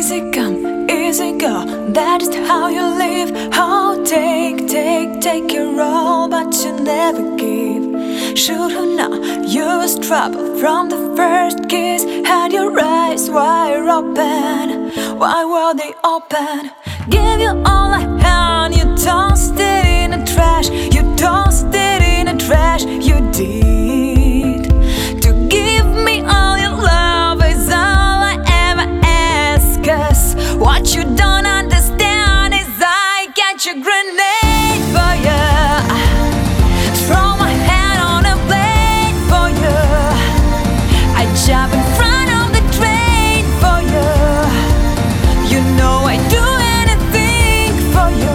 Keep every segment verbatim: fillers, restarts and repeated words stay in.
Easy come, easy go, that is how you live. Oh, take, take, take your all, but you never give. Should have known you was trouble from the first kiss. Had your eyes wide open, why were they open? Give you all I had, you tossed it in the trash. You tossed it in the trash, you did. To give me all your love is all I ever ask. 'Cause what you don't understand is I got your grenade for you. Throw my head on a blade for you. I jump in front of the train for you. You know I do anything for you.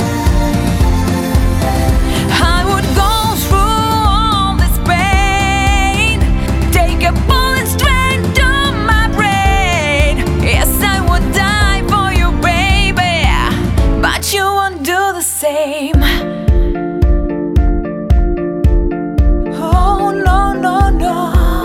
I would go through all this pain, take a bullet straight to my brain. Yes, I would die for you, baby, but you won't do the same. Oh, no, no, no.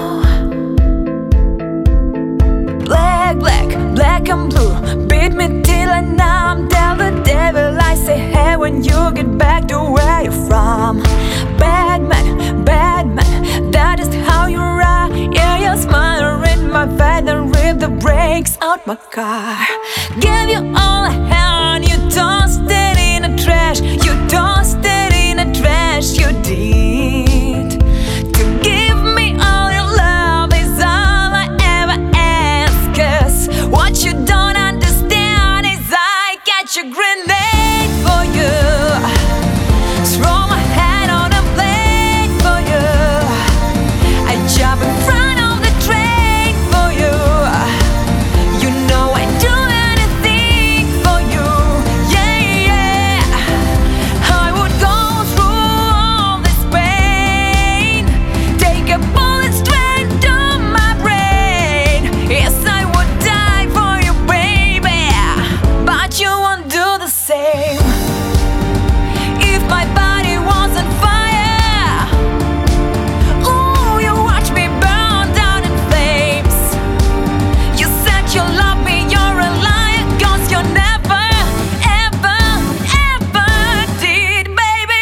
Black, black, black and blue, beat me till I numb. Tell the devil I say hey when you get back to where you're from. Bad man, bad man, that is how you ride. Yeah, you smile in my face and rip the brakes out my car. Give you all I had, you tossed it in the trash. You tossed it in the trash, you did. To give me all your love is all I ever ask. 'Cause what you don't understand is I got your grenade for you. Throw my head on a blade for you. I jump in front of the train for you. You know I do anything for you. Yeah, yeah. I would go through all this pain, take a bullet straight to my brain. Yes, I would die for you, baby, but you won't do the same. If my body was on fire, ooh, you watch me burn down in flames. You said you love me, you're a liar, 'cause you never, ever, ever did, baby.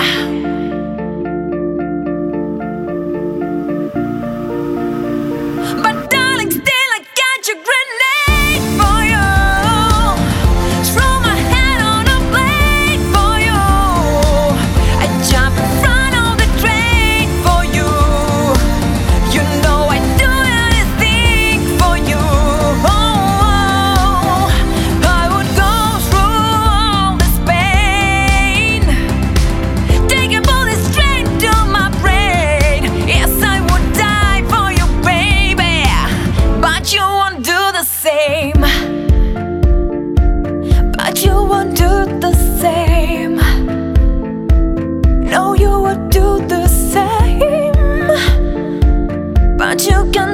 But darling, still I got your grenade for you. Throw my head on a blade for you. I jump in front of the train for you. You know I do anything for you. Oh, I would go through all this pain, take a bullet straight to my brain. Yes, I would die for you, baby, but you won't do the same. But you won't do the same. No, you won't do the same. But you can